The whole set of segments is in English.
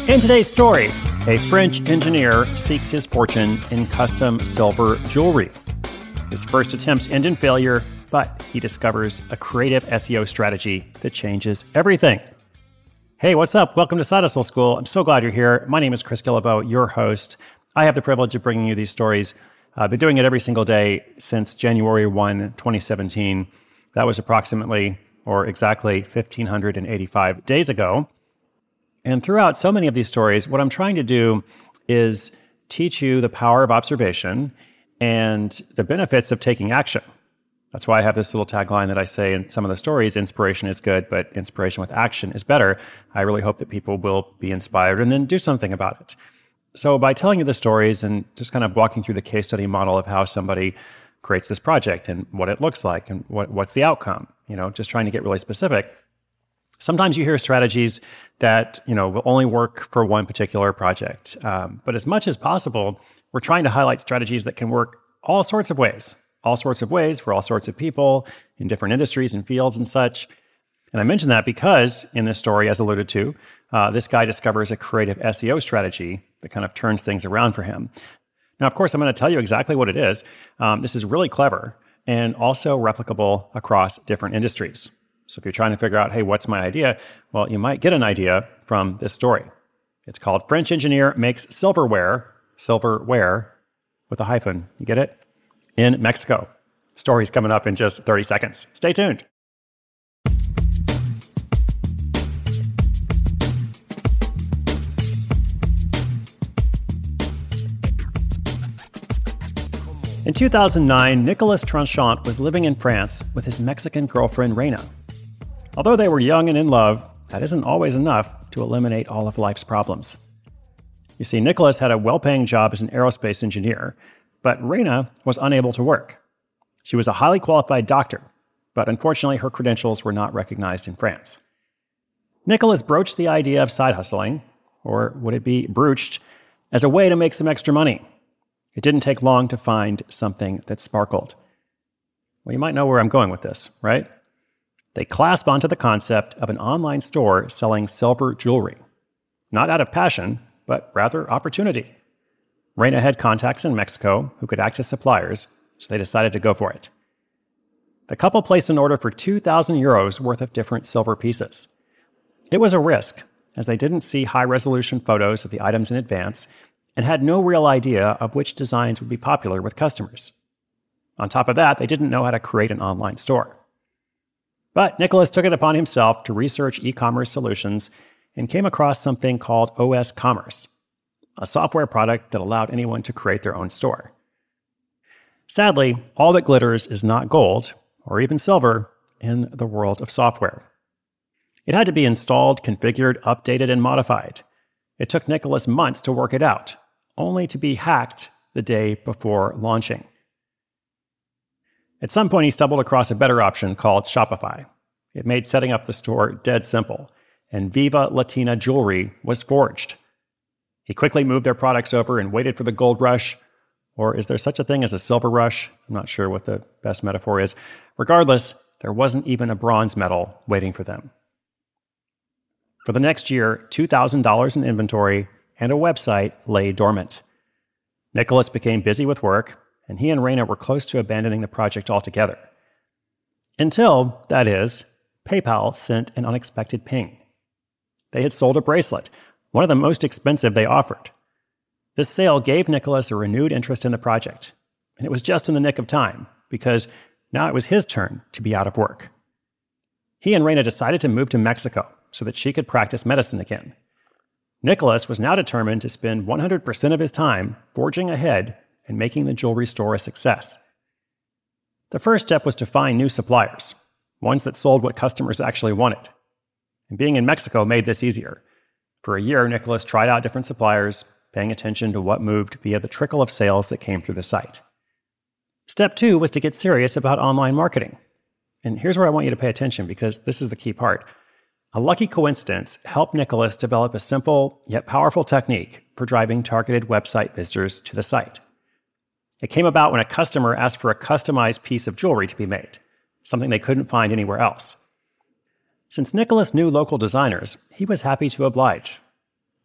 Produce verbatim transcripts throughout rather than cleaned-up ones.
In today's story, a French engineer seeks his fortune in custom silver jewelry. His first attempts end in failure, but he discovers a creative S E O strategy that changes everything. Hey, what's up? Welcome to Side Hustle School. I'm so glad you're here. My name is Chris Guillebeau, your host. I have the privilege of bringing you these stories. I've been doing it every single day since January first, twenty seventeen. That was approximately, or exactly, one thousand five hundred eighty-five days ago. And throughout so many of these stories, what I'm trying to do is teach you the power of observation and the benefits of taking action. That's why I have this little tagline that I say in some of the stories: inspiration is good, but inspiration with action is better. I really hope that people will be inspired and then do something about it. So by telling you the stories and just kind of walking through the case study model of how somebody creates this project and what it looks like and what, what's the outcome, you know, just trying to get really specific. Sometimes you hear strategies that, you know, will only work for one particular project. Um, but as much as possible, we're trying to highlight strategies that can work all sorts of ways, all sorts of ways for all sorts of people in different industries and fields and such. And I mention that because in this story, as alluded to, uh, this guy discovers a creative S E O strategy that kind of turns things around for him. Now, of course, I'm going to tell you exactly what it is. Um, this is really clever and also replicable across different industries. So if you're trying to figure out, hey, what's my idea? Well, you might get an idea from this story. It's called French Engineer Makes Silverware, silverware with a hyphen, you get it? In Mexico. Story's coming up in just thirty seconds. Stay tuned. In two thousand nine, Nicolas Tranchant was living in France with his Mexican girlfriend, Reina. Although they were young and in love, that isn't always enough to eliminate all of life's problems. You see, Nicolas had a well-paying job as an aerospace engineer, but Reina was unable to work. She was a highly qualified doctor, but unfortunately her credentials were not recognized in France. Nicolas broached the idea of side hustling, or would it be brooched, as a way to make some extra money. It didn't take long to find something that sparkled. Well, you might know where I'm going with this, right? They clasp onto the concept of an online store selling silver jewelry. Not out of passion, but rather opportunity. Reina had contacts in Mexico who could act as suppliers, so they decided to go for it. The couple placed an order for two thousand euros worth of different silver pieces. It was a risk, as they didn't see high-resolution photos of the items in advance and had no real idea of which designs would be popular with customers. On top of that, they didn't know how to create an online store. But Nicolas took it upon himself to research e-commerce solutions and came across something called O S Commerce, a software product that allowed anyone to create their own store. Sadly, all that glitters is not gold, or even silver, in the world of software. It had to be installed, configured, updated, and modified. It took Nicolas months to work it out, only to be hacked the day before launching. At some point, he stumbled across a better option called Shopify. It made setting up the store dead simple, and Viva Latina Jewelry was forged. He quickly moved their products over and waited for the gold rush, or is there such a thing as a silver rush? I'm not sure what the best metaphor is. Regardless, there wasn't even a bronze medal waiting for them. For the next year, two thousand dollars in inventory and a website lay dormant. Nicolas became busy with work, and he and Reina were close to abandoning the project altogether. Until, that is, PayPal sent an unexpected ping. They had sold a bracelet, one of the most expensive they offered. This sale gave Nicolas a renewed interest in the project, and it was just in the nick of time, because now it was his turn to be out of work. He and Reina decided to move to Mexico so that she could practice medicine again. Nicolas was now determined to spend one hundred percent of his time forging ahead and making the jewelry store a success. The first step was to find new suppliers, ones that sold what customers actually wanted. And being in Mexico made this easier. For a year, Nicolas tried out different suppliers, paying attention to what moved via the trickle of sales that came through the site. Step two was to get serious about online marketing. And here's where I want you to pay attention, because this is the key part. A lucky coincidence helped Nicolas develop a simple yet powerful technique for driving targeted website visitors to the site. It came about when a customer asked for a customized piece of jewelry to be made, something they couldn't find anywhere else. Since Nicolas knew local designers, he was happy to oblige.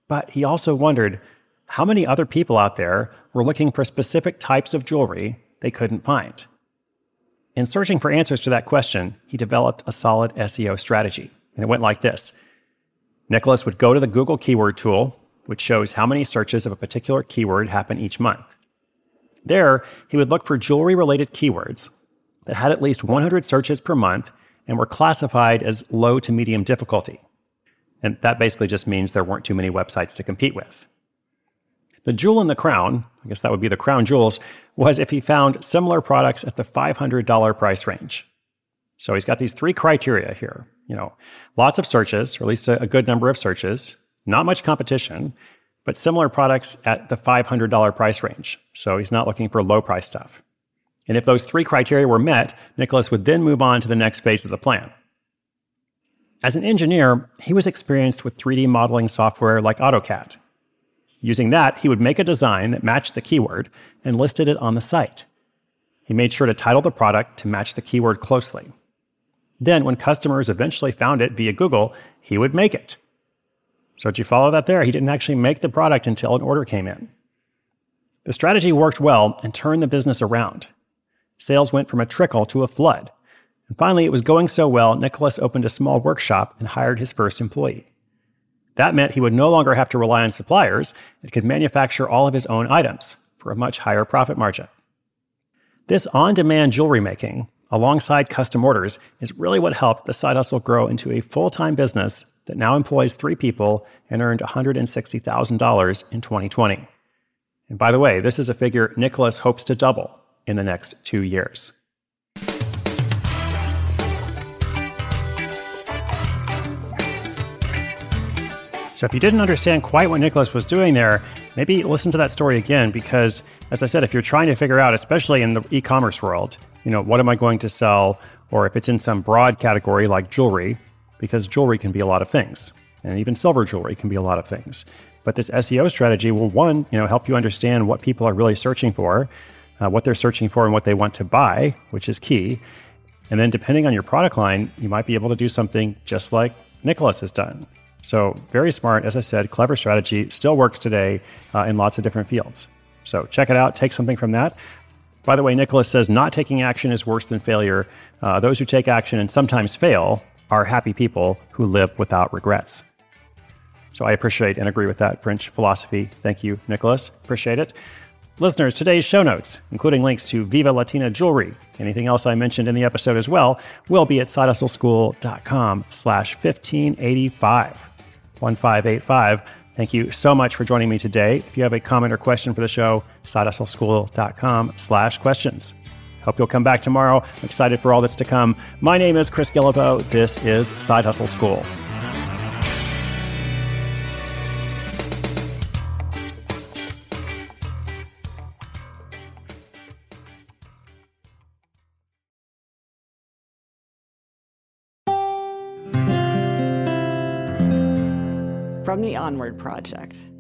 But he also wondered how many other people out there were looking for specific types of jewelry they couldn't find. In searching for answers to that question, he developed a solid S E O strategy, and it went like this. Nicholas would go to the Google keyword tool, which shows how many searches of a particular keyword happen each month. There, he would look for jewelry-related keywords that had at least one hundred searches per month and were classified as low to medium difficulty. And that basically just means there weren't too many websites to compete with. The jewel in the crown, I guess that would be the crown jewels, was if he found similar products at the five hundred dollars price range. So he's got these three criteria here. You know, lots of searches, or at least a, a good number of searches, not much competition, but similar products at the five hundred dollars price range. So he's not looking for low price stuff. And if those three criteria were met, Nicholas would then move on to the next phase of the plan. As an engineer, he was experienced with three D modeling software like AutoCAD. Using that, he would make a design that matched the keyword and listed it on the site. He made sure to title the product to match the keyword closely. Then, when customers eventually found it via Google, he would make it. So did you follow that there? He didn't actually make the product until an order came in. The strategy worked well and turned the business around. Sales went from a trickle to a flood. And finally, it was going so well, Nicholas opened a small workshop and hired his first employee. That meant he would no longer have to rely on suppliers and could manufacture all of his own items for a much higher profit margin. This on-demand jewelry making, alongside custom orders, is really what helped the side hustle grow into a full-time business that now employs three people and earned one hundred sixty thousand dollars in twenty twenty. And by the way, this is a figure Nicholas hopes to double in the next two years. So if you didn't understand quite what Nicholas was doing there, maybe listen to that story again, because as I said, if you're trying to figure out, especially in the e-commerce world, you know, what am I going to sell? Or if it's in some broad category like jewelry, because jewelry can be a lot of things, and even silver jewelry can be a lot of things. But this S E O strategy will, one, you know, help you understand what people are really searching for, uh, what they're searching for and what they want to buy, which is key. And then depending on your product line, you might be able to do something just like Nicholas has done. So very smart, as I said, clever strategy, still works today uh, in lots of different fields. So check it out, take something from that. By the way, Nicholas says not taking action is worse than failure. Uh, those who take action and sometimes fail are happy people who live without regrets. So I appreciate and agree with that French philosophy. Thank you, Nicholas. Appreciate it. Listeners, today's show notes, including links to Viva Latina jewelry, anything else I mentioned in the episode as well, will be at sidehustleschool.com slash 1585. fifteen eighty-five. Thank you so much for joining me today. If you have a comment or question for the show, sidehustleschool.com slash questions. Hope you'll come back tomorrow. I'm excited for all that's to come. My name is Chris Guillebeau. This is Side Hustle School. From the Onward Project.